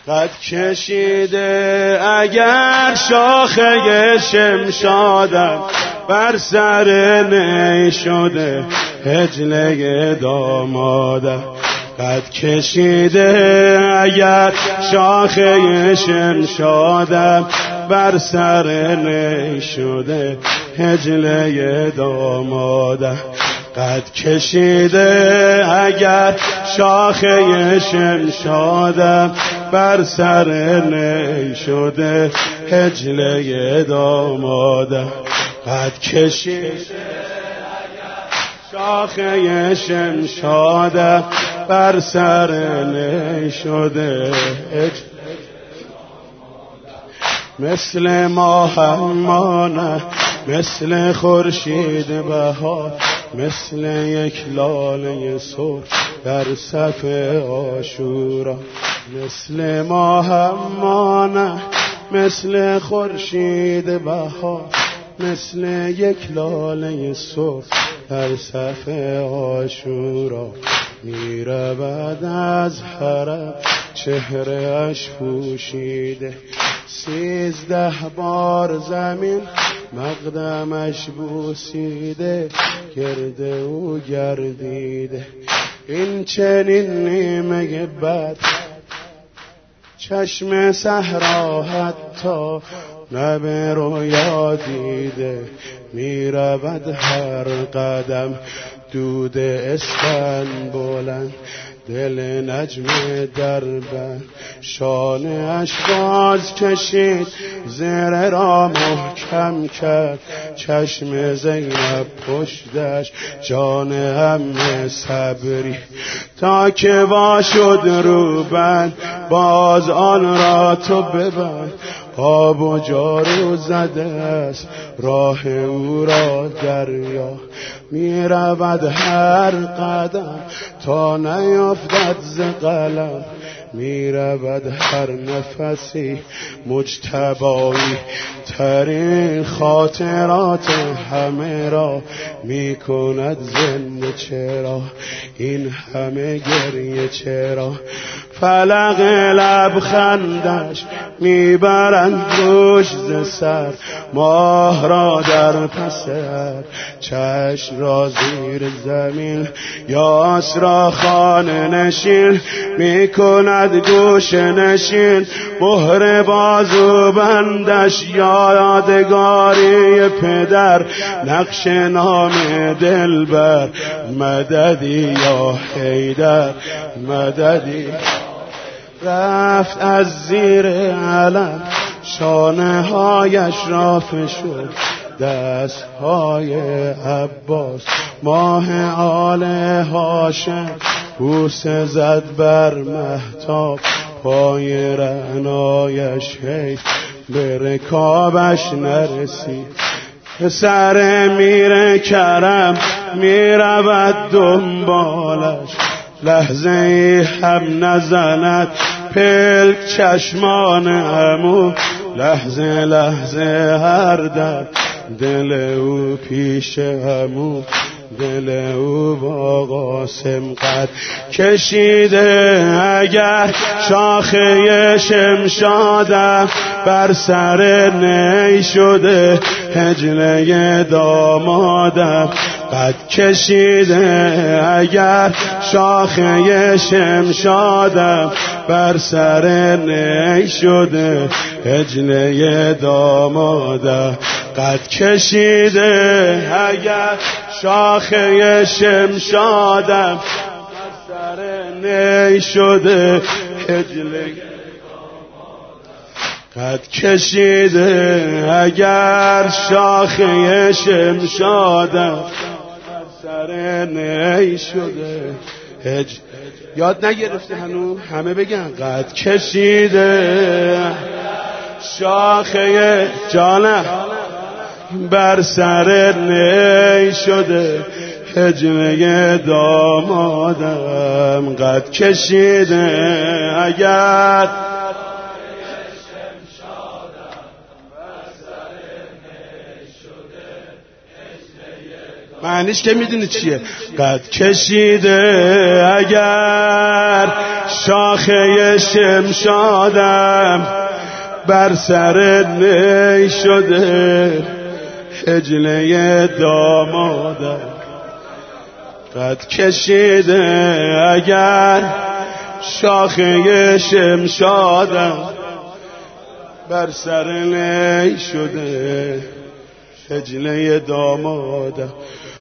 قد کشیده اگر شاخه شمشادم بر سر نی شده حجله دامادم قد کشیده اگر شاخه شمشادم بر سر نی شده حجله دامادم قد کشیده اگر شاخه شمشادم بر سر نی شده حجله دامادم قد کشیده شاخه شمشادم بر سر نی شده مثل ماهمانه مثل خورشید بهار مثل یک لاله سرخ در صف عاشورا مثل ماهمانه مثل خورشید بهار مثل یک لاله سرخ در صف عاشورا میرود از حرم چهره اش پوشیده 13 بار زمین مقدمش بوسیده گرد او گردیده این چنین نیمه بد چشم صحرا حتی نه به رویا دیده میرود هر قدم دود اسفنبولن دل نجم دربند شانه اش باز کشید زره را محکم کرد چشم زینب پشتش جان عمه صبری تا که وا شد روبند باز آن را تو ببند آب و جارو زده است راه او را دریا می رود هر قدم تا نیفتد ز قلم می رود هر نفسی مجتبایی ترین خاطرات همه را می کند زنده چرا این همه گریه چرا فلق لبخندش میبرند روش ز سر ماه را در پسر چشم را زیر زمین یاس را خانه نشین میکند گوش نشین مهر بازو بندش یادگاری پدر نقش نام دلبر مددی یا حیدر مددی رفت از زیر علم شانه هایش را فشرد دست های عباس ماه آل هاشم بوسه زد بر مهتاب پای رعنایش حیف به رکابش نرسید پسر میر کرم میرود دنبالش لحظه ای هم نزند پلک چشمان عمو لحظه لحظه هر درد دل او پیش عمو دل او با قاسم قد کشیده اگر شاخه شمشادم بر سر نی شده حجله دامادم قد کشیده اگر شاخه شمشادم بر سر نی شده حجله دامادم قد کشیده اگر شاخه شمشادم بر سر نی شده حجله قد کشیده اگر شاخه شمشادم بر سر نی شده یاد نگرفته هنو همه بگن قد کشیده شاخه جانم بر سر نی شده حجله دامادم قد کشیده اگر معنیش که میدونی چیه قد کشیده اگر شاخه شمشادم بر سر نی شده حجله دامادم قد کشیده اگر شاخه شمشادم بر سر نی شده حجله دامادم